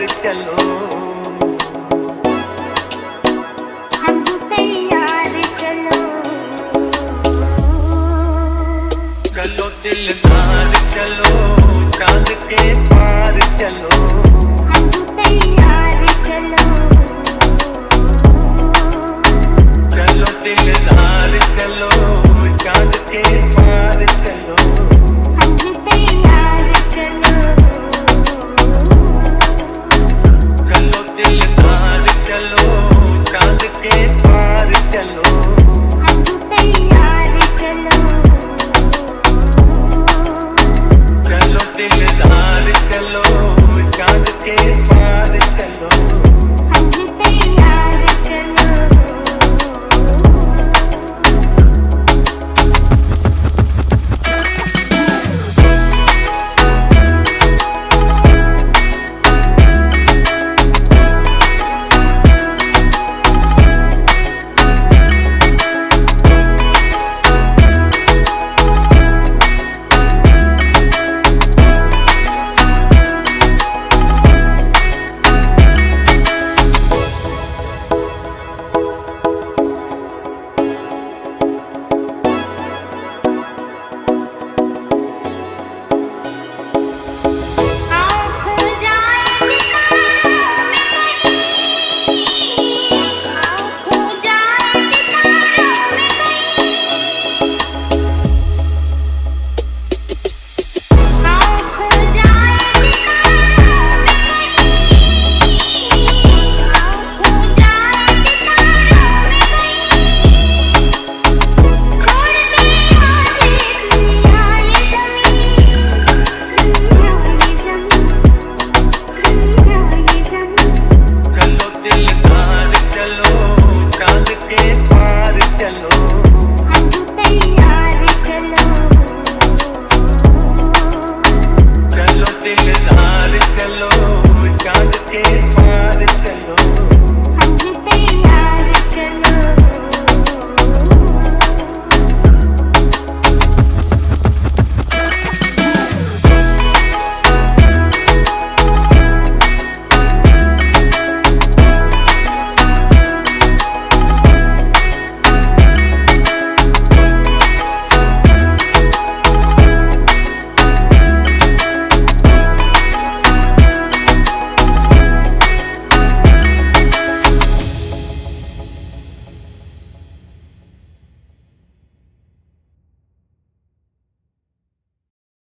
पार चलो, हम तैयार चलो, चलो दिलदार चलो, चांद के पार चलो, हम तैयार चलो, चलो दिलदार चलो, चांद के पार चलो, हम तैयार चलो, चलो दिलदार चलो, चांद के पार चलो, हम तैयार चलो, चलो दिलदार चलो, चांद के पार चलो, हम तैयार चलो। दिलदार चलो, चांद के